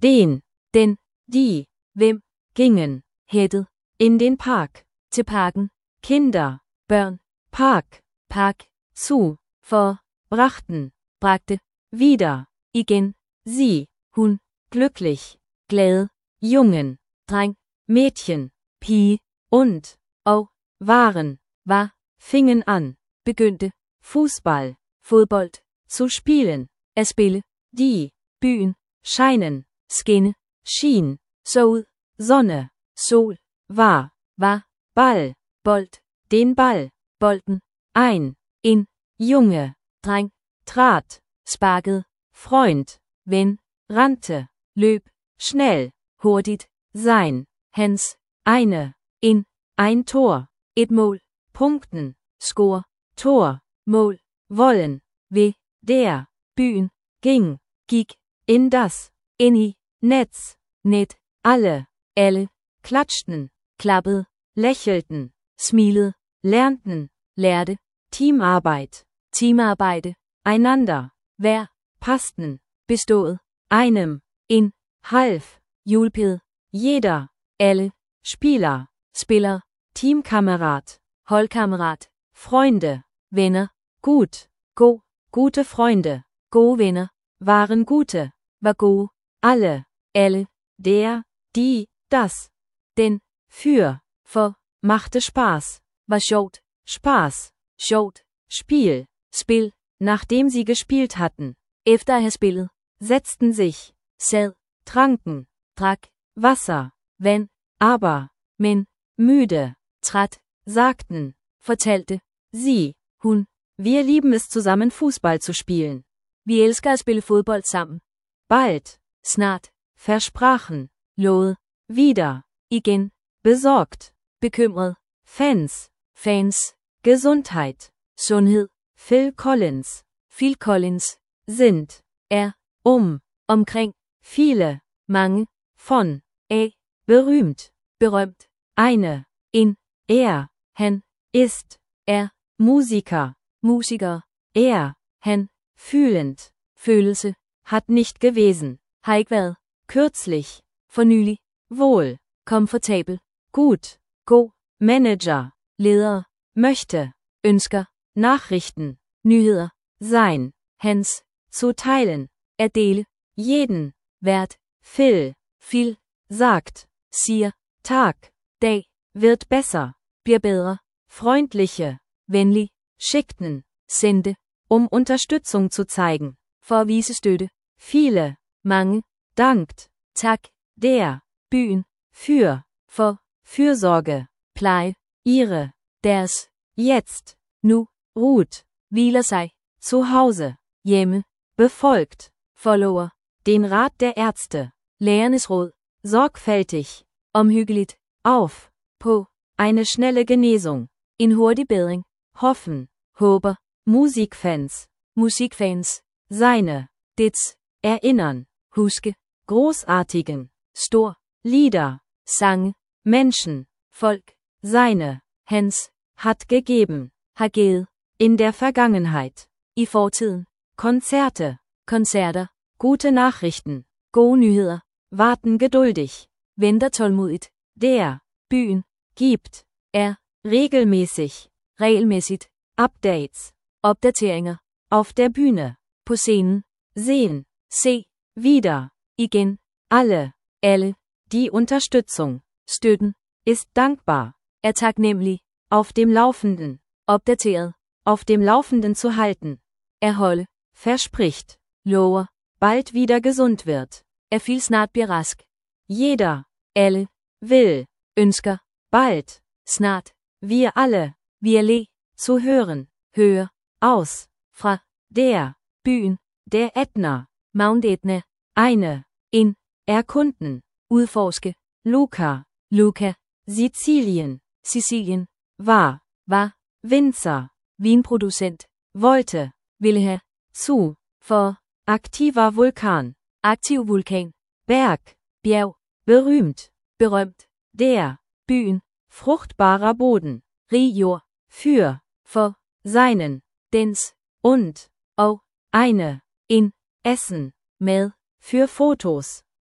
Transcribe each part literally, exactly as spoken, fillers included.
den, den, die, hvem, gingen, hættet, in den Park, til parken, Kinder, børn, Park, park, zu, for, brachten, bragte, wieder, igen, sie, hun, glücklich, glade, Jungen, dreng, Mädchen, pige, und, og, waren, var, fingen an, begyndte, Fußball, fodbold, zu spielen, at spille, die, byen, scheinen, skinne, schien, så ud, Sonne, sol, war, var, Ball, bold, den Ball, bolden, ein, en, Junge, dreng, trat, sparkede, Freund, ven, rannte, løb, schnell, hurtigt, sein, hans, eine, en, ein Tor, et mål, punkten, score, Tor, mål, wollen, ved, der, byen, ging, gik, in das, ind i, Netz, net, alle, alle, klatschten, klappede, lächelten, smilede, lernten, lærte, Teamarbeit, timearbejde, einander, hver, passten, bestået, einem, en, half, hjulpede, jeder, alle, Spieler, spiller, Teamkamerad, holdkammerat, Freunde, venner, gut, god, gute Freunde, gode venner, waren gute, var gode, alle, alle, der, die, das, den, für, for, machte Spaß, var sjovt, Spaß, sjovt, Spiel, spil, nachdem sie gespielt hatten, efter at have spillet, setzten sich, sad, tranken, drak, Wasser, vand, aber, men, müde, træt, sagten, fortalte, sie, hun, wir lieben es zusammen Fußball zu spielen, vi elsker at spille fodbold sammen, bald, snart, versprachen, lovede, wieder, igen, besorgt, bekymret, Fans, fans, Gesundheit, sundhed, Phil Collins, Phil Collins, sind, er, um, omkring, viele, mange, von, af, berühmt, berømt, eine, en, er, han, ist, er, Musiker, musiker, er, han, fühlend, følelse, hat nicht gewesen, har ikke været, kürzlich, for nylig, wohl, komfortabel, gut, god, Manager, ledere, möchte, ønsker, Nachrichten, nyheder, sein, hans, zu teilen, at dele, jeden, vært, Phil, Phil, sagt, siger, Tag, dag, wird besser, bliver bedre, freundliche, venlig, schickten, sendte, um Unterstützung zu zeigen, for at vise støtte, viele, mange, dankt, tak, der, byen, für, for, Fürsorge, pleje, ihre, deres, jetzt, nu, ruht, hviler sig, zu Hause, hjemme, befolgt, follower, den Rat der Ärzte, lægernes råd, sorgfältig, omhyggeligt, auf, på, eine schnelle Genesung, en hurtig bedring, hoffen, håber, Musikfans, musikfans, seine, dets, erinnern, huske, großartigen, stor, Lieder, sange, Menschen, folk, seine, hans, hat gegeben, har givet, in der Vergangenheit, i fortiden, Konzerte, koncerter, gute Nachrichten, gode nyheder, warten geduldig, venter tålmodigt, der, byen, gibt, er, regelmäßig, regelmæssigt, Updates, opdateringer, auf der Bühne, på scenen, sehen, se, wieder, igen, alle, alle, die Unterstützung, støtten, ist dankbar, er taknemmelig, auf dem Laufenden, opdateret, auf dem Laufenden zu halten, erholde, verspricht, lover, bald wieder gesund wird, at Phil snart bliver rask, jeder, alle, will, ønsker, bald, snart, wir alle, vi alle, zu hören, høre, aus, fra, der, byen, der Ätna, Mount Etna, eine, en, erkunden, udforske, Luca, Luca, Sizilien, Sicilien, war, var, Winzer, vinproducent, wollte, ville have, zu, for, aktiver Vulkan, aktiv vulkan, Berg, bjerg, berühmt, berømt, der, byen, fruchtbarer Boden, rig jord, für, for, seinen, dens, und, og, eine, en, Essen, mad, für Fotos,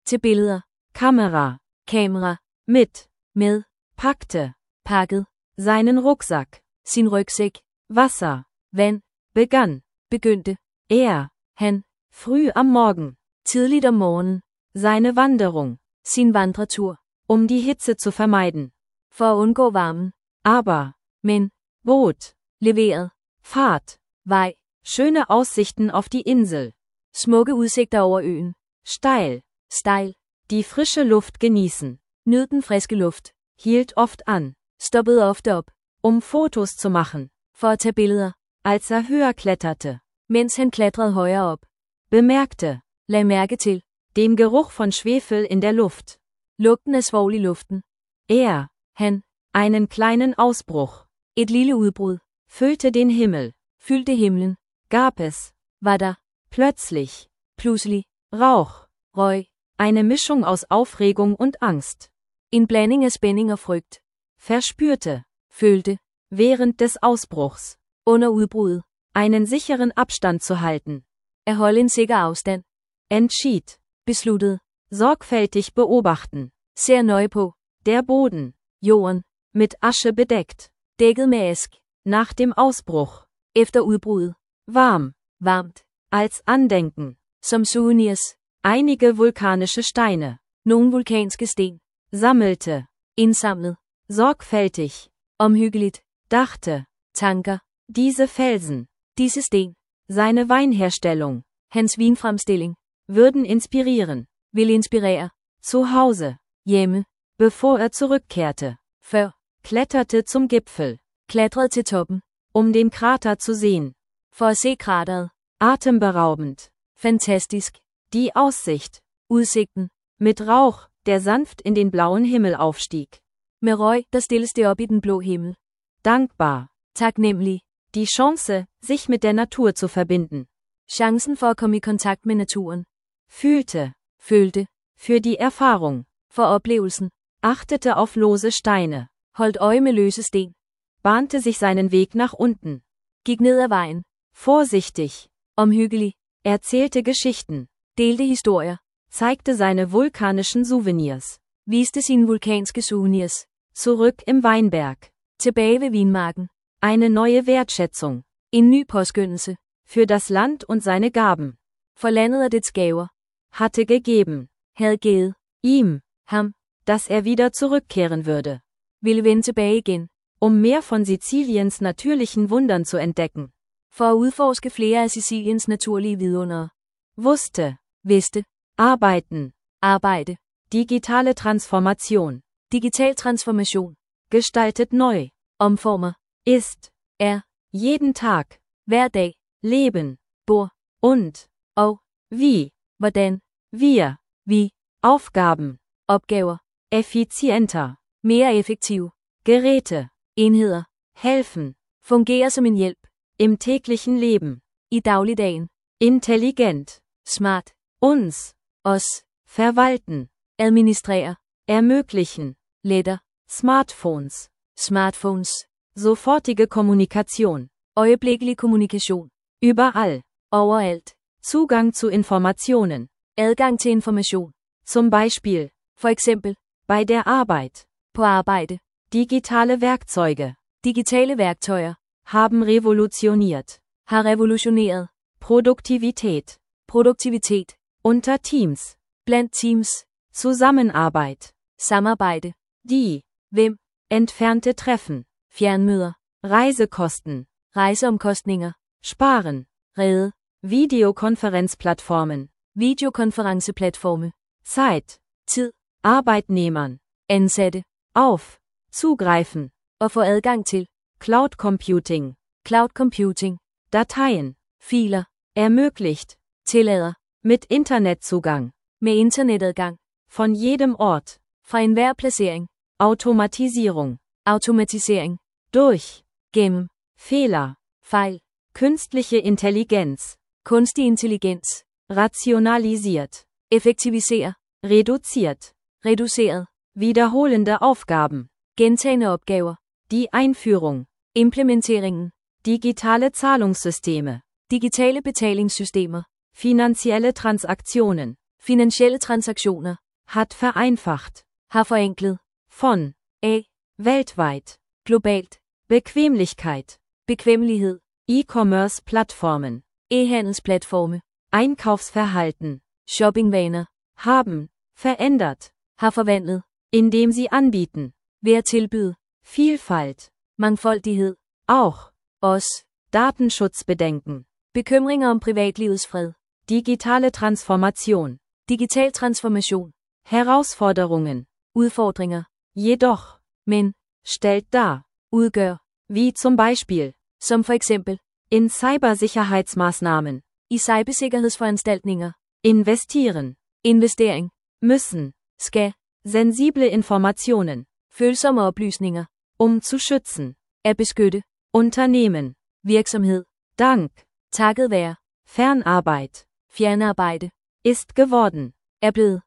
Til billeder. Kamera, Kamera. mit, Med. packte, Pakket. seinen Rucksack, Sin rygsæk. Wasser, Vand. begann, Begyndte. er, Han. früh am Morgen, Tidligt om morgenen. seine Wanderung, Sin vandretur. um die Hitze zu vermeiden. For at undgå varmen. Aber, Men. Boot, Leveret. Fahrt, Vej. schöne Aussichten auf die Insel, Smukke udsigter over øen. steil, Stejl. die frische Luft genießen, Nyd den friske luft. hielt oft an, Stoppede ofte op. um Fotos zu machen, For at tage billeder. als er höher kletterte, Mens han klatrede højere op. bemerkte, Lag mærke til. den Geruch von Schwefel in der Luft. Lugten af svovl i luften. Er, Han. einen kleinen Ausbruch, Et lille udbrud. füllte den Himmel, Fyldte himlen. gab es, Var der. plötzlich, Pludselig. Rauch, Røg. eine Mischung aus Aufregung und Angst, En blanding af spænding og frygt. verspürte, Følte. während des Ausbruchs, Under udbruddet. einen sicheren Abstand zu halten, At holde en sikker afstand. entschied, Besluttet. sorgfältig beobachten, Ser nøje på. der Boden, Jorden. mit Asche bedeckt, Dækket med ask. nach dem Ausbruch, Efter udbruddet. warm, Varmt. als Andenken, Som souvenirs. einige vulkanische Steine, Nogle vulkanske sten. sammelte, Indsamlet. sorgfältig, Omhyggeligt. dachte, Tanker. diese Felsen, Disse sten. seine Weinherstellung, Hans vinfremstilling. würden inspirieren, Vil inspirere. zu Hause, Hjemme. bevor er zurückkehrte, Før. kletterte zum Gipfel, Klatrede til toppen. um den Krater zu sehen, For at se krateret. atemberaubend, Fantastisk. die Aussicht, Udsigten. mit Rauch, der sanft in den blauen Himmel aufstieg, Med røg, der stilles det op i den blå himmel. dankbar, Taknemmelig. die Chance, sich mit der Natur zu verbinden, Chancen for at komme i kontakt med naturen. fühlte, Følte. für die Erfahrung, For oplevelsen. achtete auf lose Steine, Holdt øje med løse sten. bahnte sich seinen Weg nach unten, Gik ned ad vejen. vorsichtig, Omhyggelig. erzählte Geschichten, Delte historier. zeigte seine vulkanischen Souvenirs, Viste sine vulkanske souvenirs. zurück im Weinberg, Tilbage ved vinmarken. eine neue Wertschätzung, En ny påskyndelse. für das Land und seine Gaben, For landet og dets gaver. hatte gegeben, Havde givet. ihm, Ham. dass er wieder zurückkehren würde, Ville vende tilbage igen. um mehr von Siziliens natürlichen Wundern zu entdecken, For at udforske flere af Siciliens naturlige vidundere. wusste, Vidste. arbeiten, Arbejde. digitale Transformation, Digital transformation. gestaltet neu, Omformer. ist, Er. jeden Tag, Hver dag. leben, Bor. und, Og. wie, Hvordan. wir, Vi. Aufgaben, Opgaver. effizienter, Mere effektiv. Geräte, Enheder. helfen, Fungerer som en hjælp. im täglichen Leben, I dagligdagen. intelligent, Smart. uns, Os. verwalten, Administrere. ermöglichen, Letter. Smartphones, Smartphones. sofortige Kommunikation, Øjeblikkelig kommunikation. überall, Overalt. Zugang zu Informationen, Adgang til information. zum Beispiel, For eksempel. bei der Arbeit, På arbejde. digitale Werkzeuge, Digitale værktøjer. haben revolutioniert, Har revolutioneret. Produktivität, Produktivitet. unter Teams, Blandt teams. Zusammenarbeit, Samarbejde. die, Hvem. entfernte Treffen, Fjernmøder. Reisekosten, Rejseomkostninger. sparen, Redde. Videokonferenzplattformen, Videokonferenceplatforme. Zeit, Tid. Arbeitnehmern, Ansatte. auf, zugreifen, Og få adgang til. Cloud Computing, Cloud computing. Dateien, Filer. ermöglicht, Tillader. mit Internetzugang, Med internetadgang. von jedem Ort, Fra enhver placering. Automatisierung, Automatisering. durch, Gennem. Fehler, Fejl. künstliche Intelligenz, Kunstig intelligens. rationalisiert, Effektivisere. reduziert, Reduceret. wiederholende Aufgaben, Gentagende opgaver. die Einführung, Implementeringen. digitale Zahlungssysteme, Digitale betalingssystemer. finanzielle Transaktionen, Finansielle transaktioner. Hat vereinfacht. Har forenklet. Von. Af. Weltweit. Globalt. Bequemlichkeit. Bekvemmelighed. E-Commerce-Plattformen. E-handelsplatforme. Einkaufsverhalten. Shoppingvaner. Haben. Verändert. Har forvandlet. Indem sie anbieten. Ved at tilbyde. Vielfalt. Mangfoldighed. Auch. Også. Datenschutzbedenken. Bekymringer om privatlivets fred. Digitale Transformation. Digital transformation. Herausforderungen. Udfordringer. Jedoch. Men. Stellt dar. Udgør. Wie zum Beispiel. Som for eksempel. In Cybersicherheitsmaßnahmen. I cybersikkerhedsforanstaltninger. Investieren. Investering. Müssen. Skal. Sensible Informationen. Følsomme oplysninger. Um zu schützen. At beskytte. Unternehmen. Virksomhed. Dank. Takket være. Fernarbeit. Fjernarbejde. Ist geworden. Er blevet.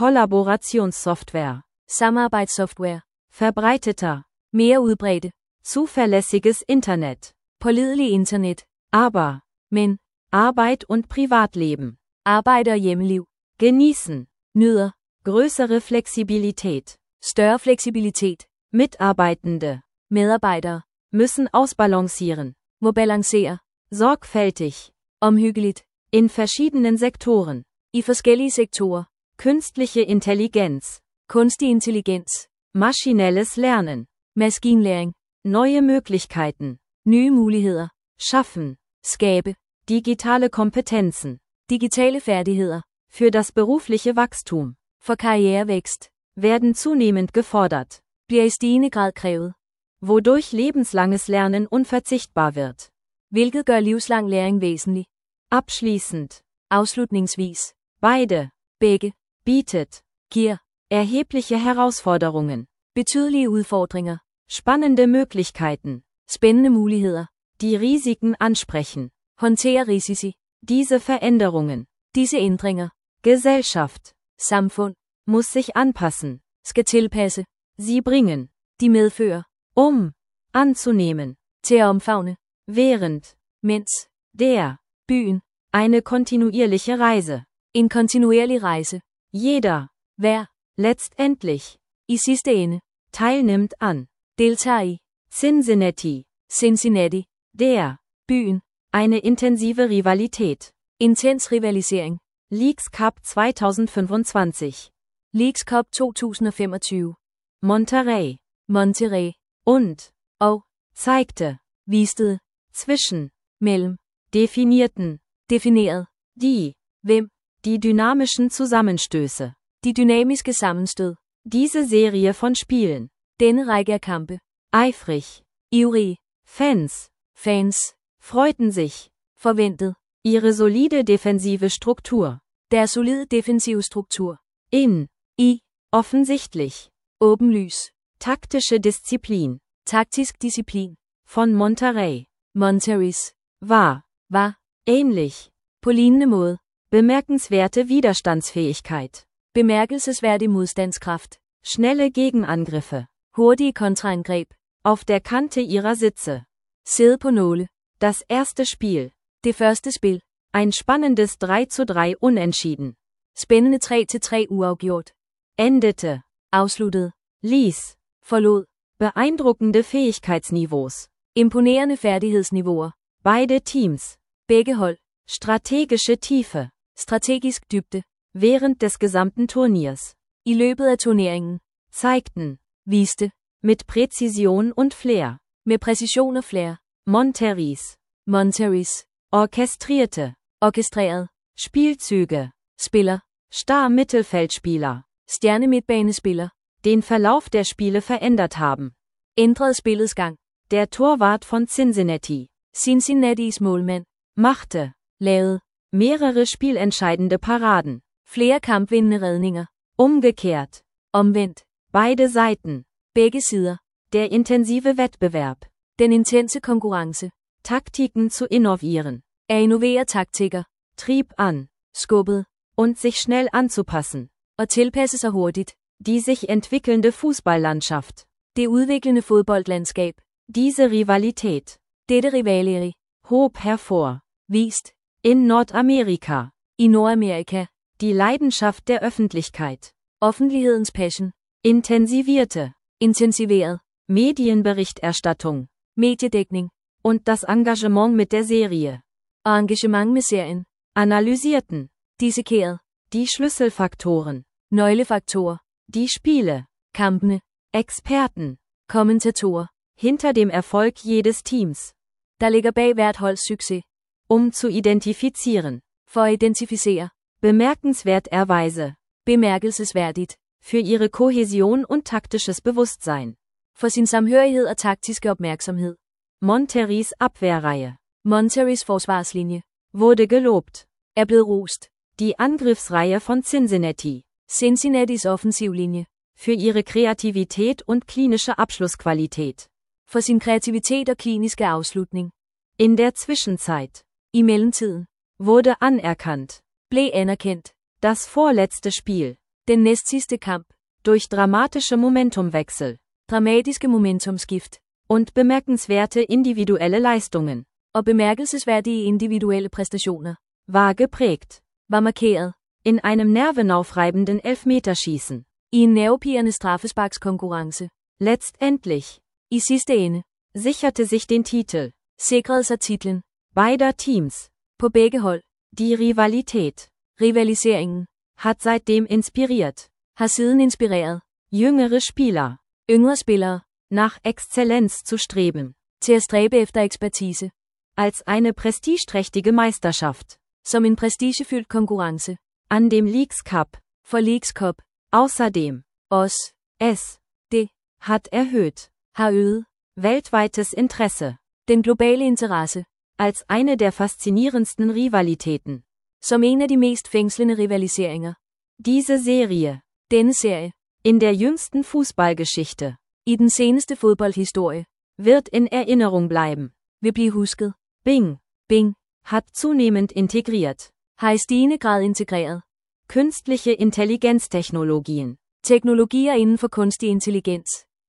Kollaborationssoftware. Samarbejdssoftware. Verbreiteter. Mere udbredte. Zuverlässiges Internet. Pålidelig internet. Aber. Men. Arbeit und Privatleben. Arbejde og hjemmeliv. Genießen. Nyder. Größere Flexibilität. Større fleksibilitet. Mitarbeitende. Medarbejdere. Müssen ausbalancieren. Må balancere. Sorgfältig. Omhyggeligt. In verschiedenen Sektoren. I forskellige sektorer. Künstliche Intelligenz. Kunstig intelligens. Maschinelles Lernen. Maskinlæring. Neue Möglichkeiten. Nye muligheder. Schaffen. Skabe. Digitale Kompetenzen. Digitale færdigheder. Für das berufliche Wachstum. For karrierevækst. Werden zunehmend gefordert. Bliver i stigende grad krævet. Wodurch lebenslanges Lernen unverzichtbar wird. Hvilket gør livslang læring væsentlig. Abschließend. Afslutningsvis. Beide. Begge. Bietet. Giver. Erhebliche Herausforderungen. Betydelige udfordringer. Spannende Möglichkeiten. Spændende muligheder. Die Risiken ansprechen. Håndtere risici. Diese Veränderungen. Disse ændringer. Gesellschaft. Samfund. Muss sich anpassen. Skal tilpasse. Sie bringen. De medfører. Um. Anzunehmen. Til at omfavne. Während. Mens. Der. Byen. Eine kontinuierliche Reise. En kontinuerlig rejse. Jeder. Hver. Letztendlich. I sidste ende. Teilnimmt an. Deltager i. Cincinnati. Cincinnati. Der. Byen. Eine intensive Rivalität. Intens rivalisering. Leagues Cup zwanzig fünfundzwanzig. Leagues Cup to tusind femogtyve. Monterrey. Monterrey. Und. Og. Zeigte. Viste. Zwischen. Mellem. Definierten. Defineret. Die. Hvem. Die dynamischen Zusammenstöße. De dynamiske sammenstød. Diese Serie von Spielen. Denne række af kampe. Eifrig. Ivrige. Fans. Fans. Freuten sich. Forventet. Ihre solide defensive Struktur. Der solide defensive struktur. In. I. Offensichtlich. Åbenlys. Taktische Disziplin. Taktisk disciplin. Von Monterrey. Monterreys. War. Var. Ähnlich. På lignende måde. Bemerkenswerte Widerstandsfähigkeit. Bemærkelsesværdig modstandskraft. Schnelle Gegenangriffe. Hurtige kontraangreb. Auf der Kante ihrer Sitze. Sidde på nåle. Das erste Spiel. Det første spil. Ein spannendes drei zu drei Unentschieden. Spændende tre til tre uafgjort. Endete. Afsluttede. Ließ. Forlod. Beeindruckende Fähigkeitsniveaus. Imponerende færdighedsniveauer. Beide Teams. Begge hold. Strategische Tiefe. Strategisk dybde. Während des gesamten Turniers. I løbet af turneringen. Zeigten. Viste. Mit Präzision und Flair. Med præcision og flair. Monterreys. Monterreys. Orchestrierte. Orkestreret. Spielzüge. Spiller. Star-Mittelfeldspieler. Stjerne midtbanespiller. Den Verlauf der Spiele verändert haben. Ændrede spillets gang. Der Torwart von Cincinnati. Cincinnatis målmand. Machte. Lavede. Mehrere spielentscheidende Paraden. Flere kampvindende redninger. Umgekehrt. Omvendt. Beide Seiten. Begge sider. Der intensive Wettbewerb. Den intense konkurrence. Taktiken zu innovieren. At innovere taktikker. Trieb an. Skubbet. Und sich schnell anzupassen. Og tilpasse sig hurtigt. Die sich entwickelnde Fußballlandschaft. Det udviklende fodboldlandskab. Diese Rivalität. Dette rivaleri. Hob hervor. Vist. In Nordamerika. I Nordamerika. Die Leidenschaft der Öffentlichkeit. Offentlighedens passion. intensivierte, Intensiveret. Medienberichterstattung Mediedækning. und das Engagement mit der Serie Og engagement med serien. analysierten Dissekeret. die Schlüsselfaktoren, Nøglefaktorer. die Spiele, Kampene. Experten Kommentatorer. hinter dem Erfolg jedes Teams, Der ligger bag hvert holds succes. um zu identifizieren, For at identificere. bemerkenswerterweise, Bemærkelsesværdigt. für ihre Kohäsion und taktisches Bewusstsein. For sin samhørighed og taktiske opmærksomhed. Monterreys Abwehrreihe Monterreys forsvarslinje. wurde gelobt. Er blevet rost. Die Angriffsreihe von Cincinnati Cincinnatis offensivlinje. für ihre Kreativität und klinische Abschlussqualität. For sin kreativitet og kliniske afslutning. In der Zwischenzeit I mellemtiden. wurde anerkannt, Blev anerkendt. das vorletzte Spiel Den næstsidste kamp. durch dramatische Momentumwechsel Dramatiske momentumskift. und bemerkenswerte individuelle Leistungen Og bemærkelsesværdige individuelle præstationer. war geprägt. Var markeret. In einem nervenaufreibenden Elfmeterschießen. I en nervepirrende straffesparkskonkurrence. Letztendlich I sidste ende. sicherte sich den Titel Sikrede sig titlen. beider Teams. På begge hold. Die Rivalität Rivaliseringen. hat seitdem inspiriert Har siden inspireret. jüngere Spieler Yngre spillere. nach Exzellenz zu streben. Til at stræbe efter ekspertise. Als eine prestigeträchtige Meisterschaft. Som en prestigefyldt konkurrence. An dem Leagues Cup. For Leagues Cup. Außerdem. Os. Es. Det. Hat erhöht. Har øget. Weltweites Interesse. Den globale interesse. Als eine der faszinierendsten Rivalitäten. Som en af de mest fængslende rivaliseringer. Diese Serie. Denne serie. In der jüngsten Fußballgeschichte. I den seneste fodboldhistorie. Wird in Erinnerung bleiben. Vil blive husket. Bing. Bing. Hat zunehmend integriert. Har i stigende grad integreret. Künstliche Intelligenztechnologien. Teknologier inden for kunstig intelligens.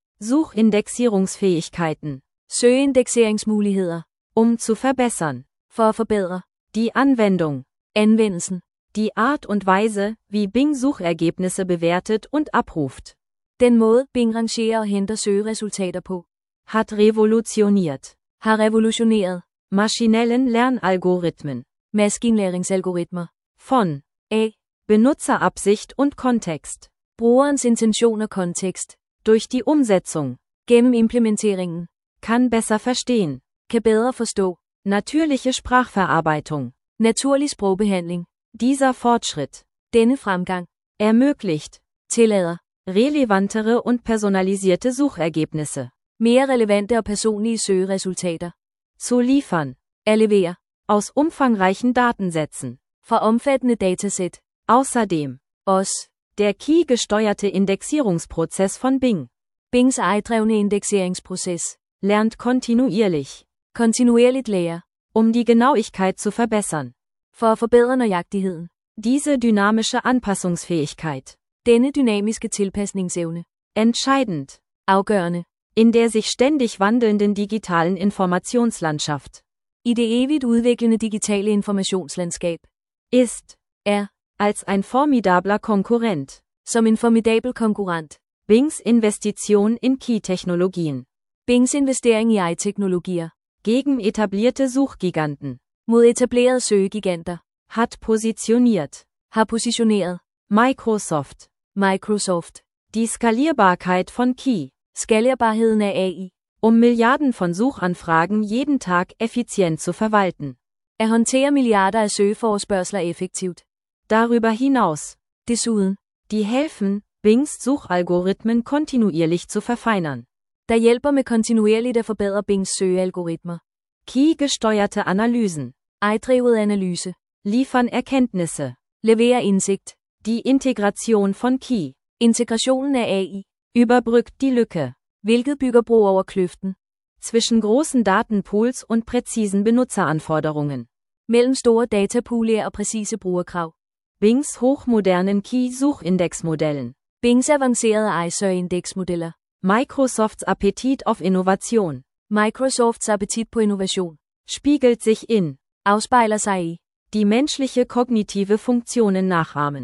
Suchindexierungsfähigkeiten. Søgeindekseringsmuligheder. Um zu verbessern. For at forbedre. Die Anwendung. Anvendelsen. Die Art und Weise, wie Bing Suchergebnisse bewertet und abruft. Den måde, Bing rangerer og henter søgeresultater på. Hat revolutioniert. Har revolutioneret. Maschinellen Lernalgorithmen. Maskinlæringsalgoritmer. Von A. Benutzerabsicht und Kontext. Brugerens intention og kontekst. Durch die Umsetzung. Gennem implementeringen. Kann besser verstehen. Kan bedre forstå. Natürliche Sprachverarbeitung. Naturlig sprogbehandling. Dieser Fortschritt. Denne fremgang. Ermöglicht. Tillader. Relevantere und personalisierte Suchergebnisse. Mere relevante og personlige søgeresultater. Zu liefern. At levere. Aus umfangreichen Datensätzen. Fra omfattende datasæt. Außerdem. Os. Der Key-gesteuerte Indexierungsprozess von Bing. Bings ejdrevne indekseringsproces. Lernt kontinuierlich. Kontinuerligt lærer. Um die Genauigkeit zu verbessern. For at forbedre nøjagtigheden. Diese dynamische Anpassungsfähigkeit. Denne dynamiske tilpasningsevne. Entscheidend. Afgørende. In der sich ständig wandelnden digitalen Informationslandschaft. I det evigt udviklende digitale informationslandskab. Ist. Er. Als ein formidabler Konkurrent. Som en formidabel konkurrent. Bings Investition in Key-Technologien. Bings investering i I T-teknologier. Gegen etablierte Suchgiganten. Mod etablerede søgegiganter. Hat positioniert. Har positioneret. Microsoft. Microsoft. Die Skalierbarkeit von Key. Skalerbarheden af A I. Um Milliarden von Suchanfragen jeden Tag effizient zu verwalten. At håndtere milliarder af søgeforespørgsler effektivt. Darüber hinaus. Desuden. Die helfen, Bings Suchalgorithmen kontinuierlich zu verfeinern. Der hjælper med kontinuerligt at forbedre Bings søgealgoritmer. Key-gesteuerte Analysen. Ejdrevet analyse. Liefern Erkenntnisse. Leverer indsigt. Die Integration von Key. Integrationen af A I. Überbrückt die Lücke. Hvilket bygger bro over kløften. Zwischen großen Datenpools und präzisen Benutzeranforderungen. Mellem store datapooler og præcise brugerkrav. Bings hochmodernen Key-Suchindexmodellen. Bings avancerede I-søgeindeksmodeller. Microsofts Appetit auf Innovation. Microsofts appetit på innovation. Spiegelt sich in. Afspejler sig i. Die menschliche kognitive Funktionen nachahmen.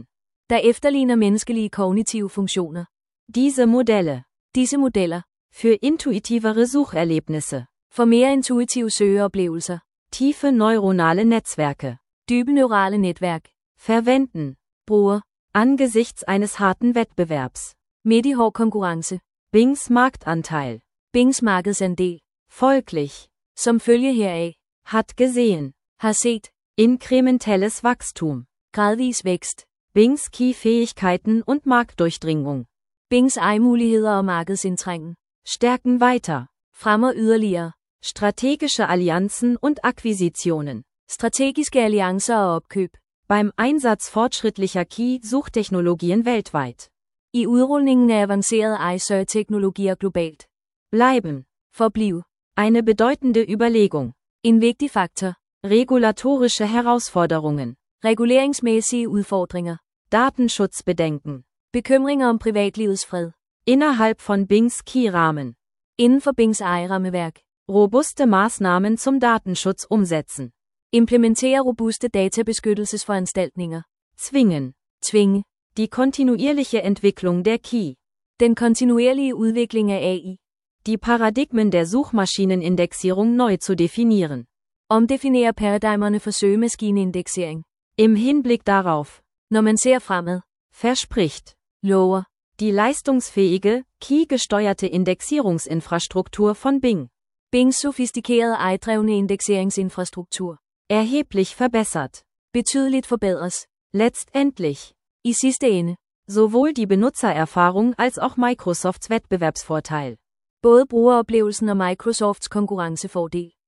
der efterligner menneskelige kognitive funktioner. Diese Modelle. Disse modeller. Für intuitivere Sucherlebnisse. For mere intuitive søgeoplevelser. Tiefe neuronale Netzwerke. Dybe neurale netværk. Verwenden. Bruger. Angesichts eines harten Wettbewerbs. Midt i hård konkurrence. Bings Marktanteil. Bings markedsandel. Folglich. Som følge heraf. Hat gesehen. Har set. Inkrementelles Wachstum. Gradvis vækst. Bings Key-Fähigkeiten und Marktdurchdringung. Bings ejermuligheder og markedsindtrængen. Stärken weiter. Fremmer yderligere. Strategische Allianzen und Akquisitionen. Strategiske alliancer og opkøb. Beim Einsatz fortschrittlicher Key-Suchtechnologien weltweit. I udrulningen af avancerede I-søgeteknologier globalt. Bleiben. Forbliv. Eine bedeutende Überlegung. En vigtig faktor. Regulatorische Herausforderungen. Reguleringsmæssige udfordringer. Datenschutzbedenken. Bekymringer om privatlivets fred. Innerhalb von Bings Key-Rahmen. Inden for Bings ejerrammeværk. Robuste Maßnahmen zum Datenschutz umsetzen. Implementere robuste databeskyttelsesforanstaltninger. Zwingen. Tvinge. Die kontinuierliche Entwicklung der Key. Den kontinuerlige udvikling af A I. Die Paradigmen der Suchmaschinenindexierung neu zu definieren. Omdefinere paradigmerne for søgemaskineindexering. Im Hinblick darauf. Når man ser fremad. Verspricht. Lover. Die leistungsfähige, Key-gesteuerte Indexierungsinfrastruktur von Bing. Bings sofistikerede ejerdrevne indekseringsinfrastruktur. Erheblich verbessert. Betydeligt forbedres. Letztendlich. I sidste ende. Sowohl die Benutzererfahrung als auch Microsofts Wettbewerbsvorteil. Både brugeroplevelsen og Microsofts konkurrencefordel.